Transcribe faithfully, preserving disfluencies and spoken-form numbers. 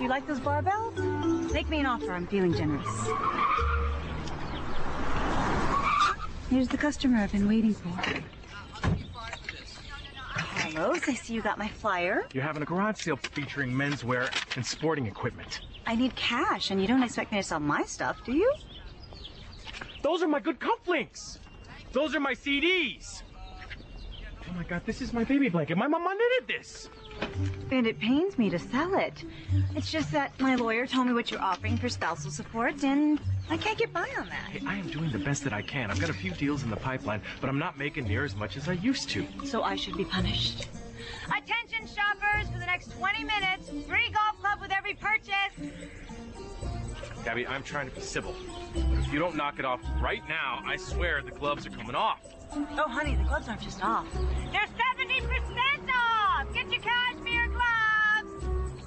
you like those barbells? Make me an offer. I'm feeling generous. Here's the customer I've been waiting for. Carlos, I see you got my flyer. You're having a garage sale featuring menswear and sporting equipment. I need cash, and you don't expect me to sell my stuff, do you? Those are my good cufflinks. Those are my C Ds. Oh my God, this is my baby blanket. My mama knitted this. And it pains me to sell it. It's just that my lawyer told me what you're offering for spousal support, and I can't get by on that. Hey, I am doing the best that I can. I've got a few deals in the pipeline, but I'm not making near as much as I used to. So I should be punished. Attention shoppers, for the next twenty minutes, free golf club with every purchase. Gabby, I'm trying to be civil. But if you don't knock it off right now, I swear the gloves are coming off. Oh, honey, the gloves aren't just off. They're